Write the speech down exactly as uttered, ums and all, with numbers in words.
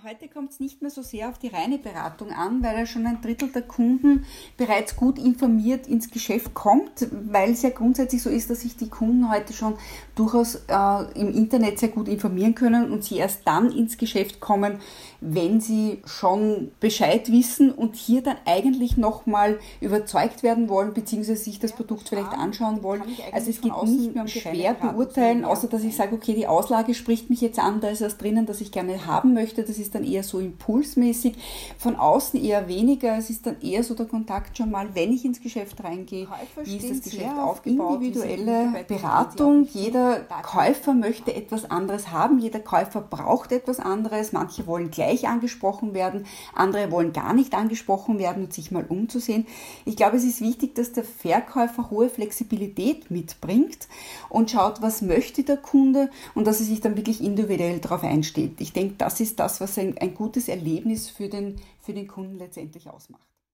Heute kommt es nicht mehr so sehr auf die reine Beratung an, weil ja schon ein Drittel der Kunden bereits gut informiert ins Geschäft kommt, weil es ja grundsätzlich so ist, dass sich die Kunden heute schon durchaus äh, im Internet sehr gut informieren können und sie erst dann ins Geschäft kommen, wenn sie schon Bescheid wissen und hier dann eigentlich nochmal überzeugt werden wollen, beziehungsweise sich das Produkt vielleicht anschauen wollen. Also es geht nicht mehr um schwer beurteilen, außer dass ich sage, okay, die Auslage spricht mich jetzt an, da ist was drinnen, das ich gerne haben möchte. Das ist dann eher so impulsmäßig. Von außen eher weniger. Es ist dann eher so der Kontakt schon mal, wenn ich ins Geschäft reingehe, wie ist das Geschäft aufgebaut, individuelle Beratung. Jeder Käufer möchte etwas anderes haben. Jeder Käufer braucht etwas anderes. Manche wollen gleich angesprochen werden, andere wollen gar nicht angesprochen werden und sich mal umzusehen. Ich glaube, es ist wichtig, dass der Verkäufer hohe Flexibilität mitbringt und schaut, was möchte der Kunde und dass er sich dann wirklich individuell darauf einsteht. Ich denke, das ist das, was ein, ein gutes Erlebnis für den, für den Kunden letztendlich ausmacht.